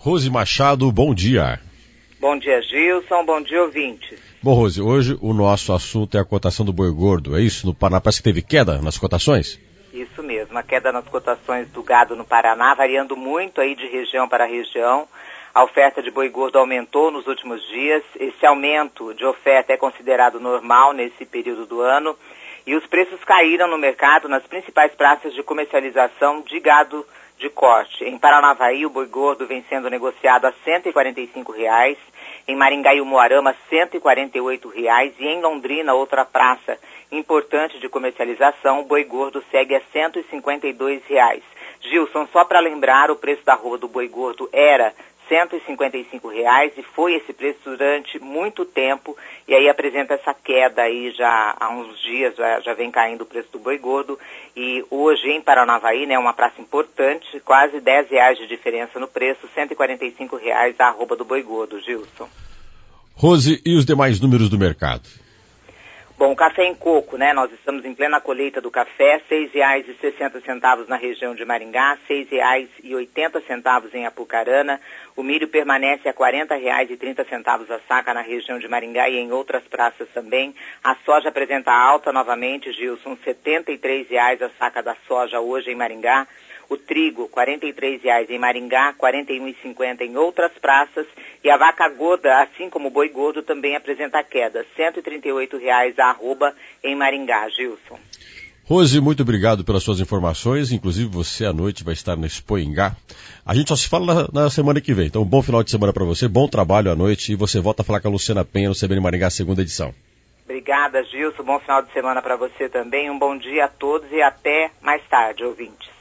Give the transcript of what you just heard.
Rose Machado, bom dia. Bom dia, Gilson. Bom dia, ouvintes. Bom, Rose, hoje o nosso assunto é a cotação do boi gordo, é isso? No Paraná parece que teve queda nas cotações? Isso mesmo, a queda nas cotações do gado no Paraná, variando muito aí de região para região. A oferta de boi gordo aumentou nos últimos dias. Esse aumento de oferta é considerado normal nesse período do ano. E os preços caíram no mercado nas principais praças de comercialização de gado de corte. Em Paranavaí, o boi gordo vem sendo negociado a R$ 145,00, em Maringá e Umuarama, R$ 148,00, e em Londrina, outra praça importante de comercialização, o boi gordo segue a R$ 152,00. Gilson, só para lembrar, o preço da arroba do boi gordo era R$ 155,00 e foi esse preço durante muito tempo, e aí apresenta essa queda aí já há uns dias, já vem caindo o preço do boi gordo, e hoje em Paranavaí, né, uma praça importante, quase R$ 10,00 de diferença no preço, R$ 145,00 a arroba do boi gordo, Gilson. Rose, e os demais números do mercado? Bom, o café em coco, né? Nós estamos em plena colheita do café, R$ 6,60 na região de Maringá, R$ 6,80 em Apucarana. O milho permanece a R$ 40,30 a saca na região de Maringá e em outras praças também. A soja apresenta alta novamente, Gilson, R$ 73,00 a saca da soja hoje em Maringá. O trigo, R$ 43,00 em Maringá, R$ 41,50 em outras praças. E a vaca gorda, assim como o boi gordo, também apresenta queda, R$ 138,00 a arroba em Maringá, Gilson. Rose, muito obrigado pelas suas informações. Inclusive, você à noite vai estar no Expoingá. A gente só se fala na semana que vem. Então, bom final de semana para você, bom trabalho à noite. E você volta a falar com a Luciana Penha no CBN Maringá, segunda edição. Obrigada, Gilson. Bom final de semana para você também. Um bom dia a todos e até mais tarde, ouvintes.